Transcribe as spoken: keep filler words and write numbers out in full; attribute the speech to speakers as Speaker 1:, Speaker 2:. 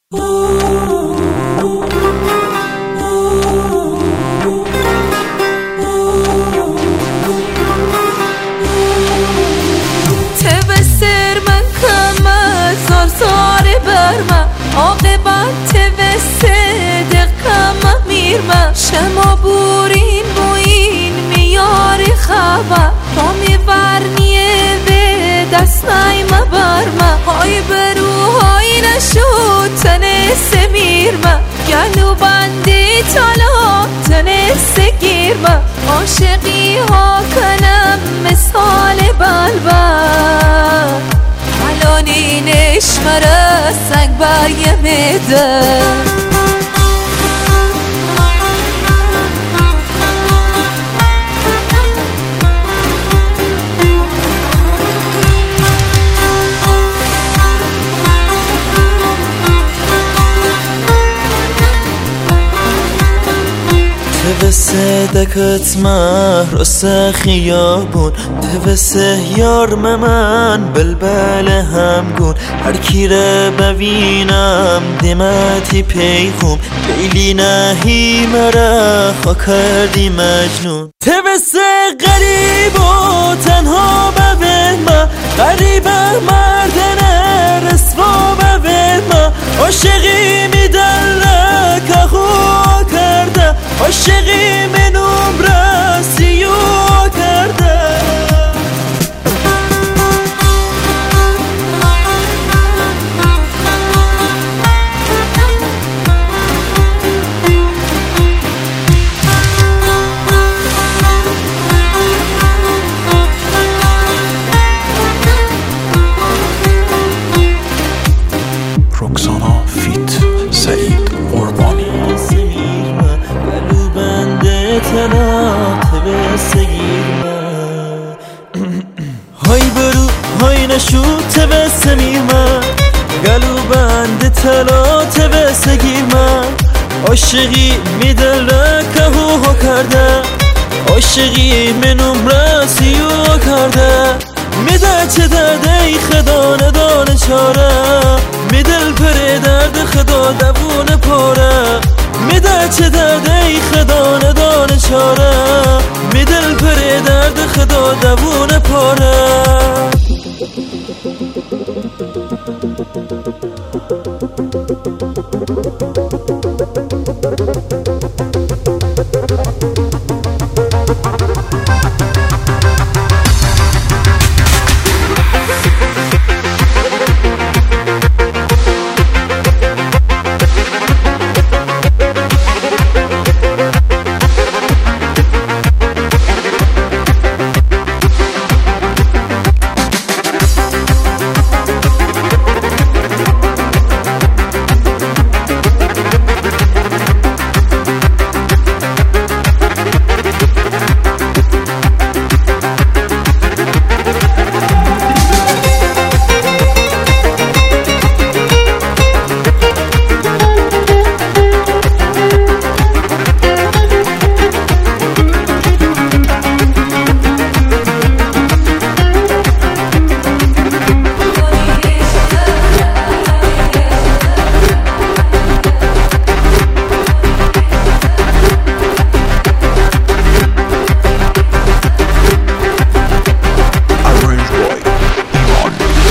Speaker 1: تبسر من کم زار زار برما عاقبت تبسر دقم میرما شما بورین بوین میار خبا با میورنیه به دست نایما برما های برو های نشود تنس میرما گلو بندی تالا تنس گیرما عاشقی ها کنم مثال بلبل الانینش مرا سنگ برگه میده
Speaker 2: توسه دکت محرس خیابون توسه یار من بلبل همگون هر کی را ببینم دمتی پیغوم لیلی نهی مرا خوا کردی مجنون توسه غریب و تنها ببینم غریبه مردن رسوا ببینم عاشقی میدله که خوا کرده عاشقی منوم راسیو کرده
Speaker 3: روکسانا فیت سعید قربانی
Speaker 2: های برو های نشو توسه میرما گلو بند تلا توسه گیرما عاشقی میدله که هو کرده عاشقی منوم راسیو کرده میده چه درده ای خدا ندانه چاره میدل پر درد خدا دوون پاره میده چه درده ای خدا ندانه چاره میدل پر درد خدا دوون پاره